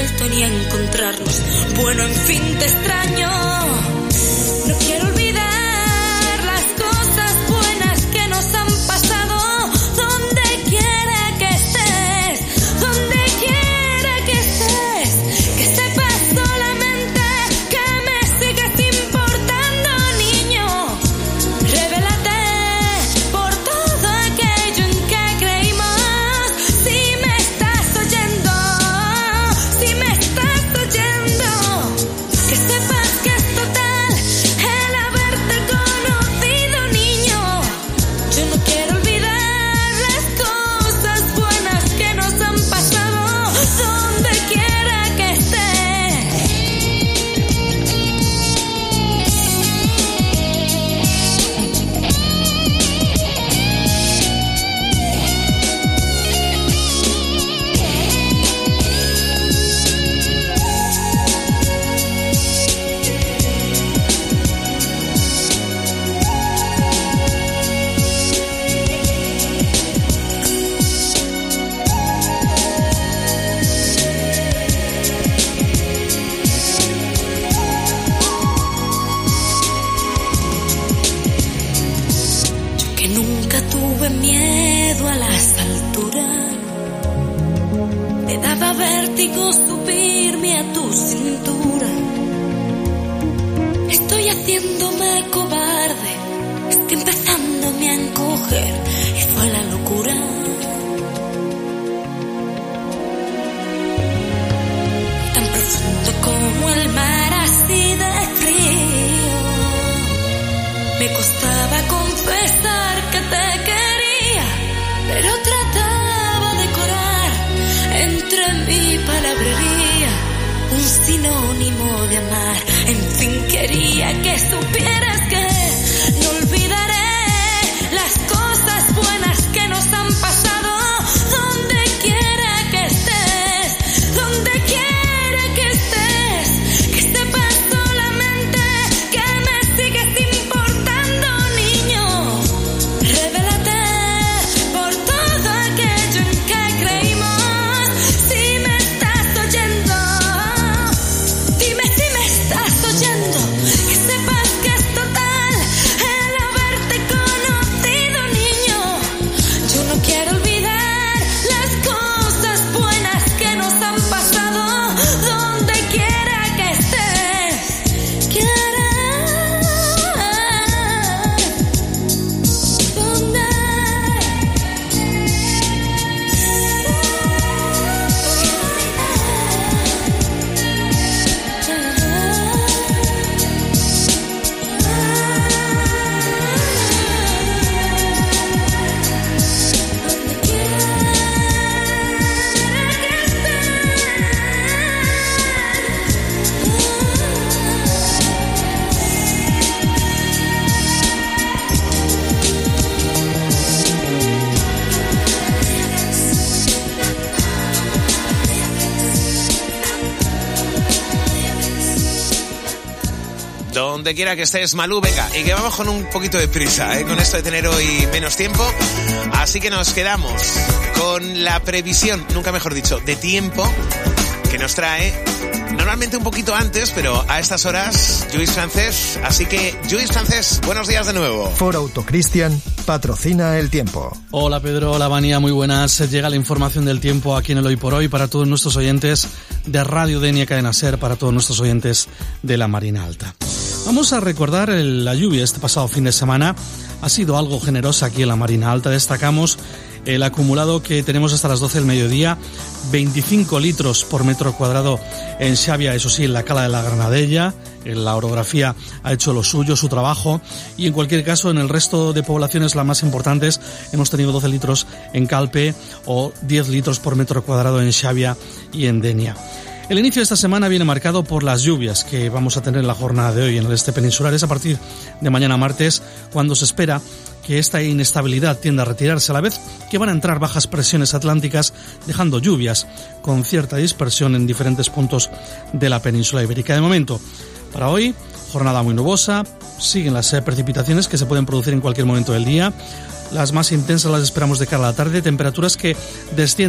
vuelto ni a encontrarnos. Bueno, en fin, te extraño. No quiero olvidar las cosas buenas que nos han pasado. Donde quiera que estés, donde quiera que estés, que sepas solamente que me sigues importando, niño. Revélate por todo aquello en que creímos. Si me estás oyendo, si me estás oyendo, que sepas que es total el haberte conocido, niño. Yo no quiero olvidar las cosas buenas que nos han pasado, donde quiera que estés. Yo que nunca tuve miedo a las alturas, me daba vértigo subirme a tu cintura. Estoy haciéndome cobarde, estoy empezándome a encoger y fue la locura. Tan profundo como el mar, así de frío. Me costaba confesar que te quería, pero trataba de corar entre mi palabrería un sinónimo de amar. En fin, quería que supieras que no olvidaré las cosas buenas que nos han pasado. Donde quiera que estés, donde quiera que estés, que sepas solamente que me sigues importando, niño. Revélate por todo aquello en que creímos. Si me estás oyendo, dime si me estás oyendo, que sepas que es total el haberte conocido, niño. Yo no quiero olvidar las cosas buenas que nos han pasado, donde quiera que estés. Donde quiera que estés, Malú, venga, y que vamos con un poquito de prisa, con esto de tener hoy menos tiempo, así que nos quedamos con la previsión, nunca mejor dicho, de tiempo que nos trae normalmente un poquito antes, pero a estas horas, Lluís Francés. Así que, Lluís Francés, buenos días de nuevo. Ford Auto Cristian patrocina el tiempo. Hola Pedro, hola Vania, muy buenas. Llega la información del tiempo aquí en el Hoy por Hoy para todos nuestros oyentes de Radio Denia Cadena Ser, para todos nuestros oyentes de la Marina Alta. Vamos a recordar la lluvia este pasado fin de semana. Ha sido algo generosa aquí en la Marina Alta. Destacamos el acumulado que tenemos hasta las 12 del mediodía, 25 litros por metro cuadrado en Xavia, eso sí, en la cala de la Granadella. La orografía ha hecho lo suyo, su trabajo, y en cualquier caso en el resto de poblaciones, las más importantes, hemos tenido 12 litros en Calpe o 10 litros por metro cuadrado en Xavia y en Denia. El inicio de esta semana viene marcado por las lluvias que vamos a tener en la jornada de hoy en el este peninsular. Es a partir de mañana martes cuando se espera que esta inestabilidad tienda a retirarse, a la vez que van a entrar bajas presiones atlánticas, dejando lluvias con cierta dispersión en diferentes puntos de la península ibérica. De momento, para hoy, jornada muy nubosa, siguen las precipitaciones que se pueden producir en cualquier momento del día. Las más intensas las esperamos de cara a la tarde, temperaturas que descienden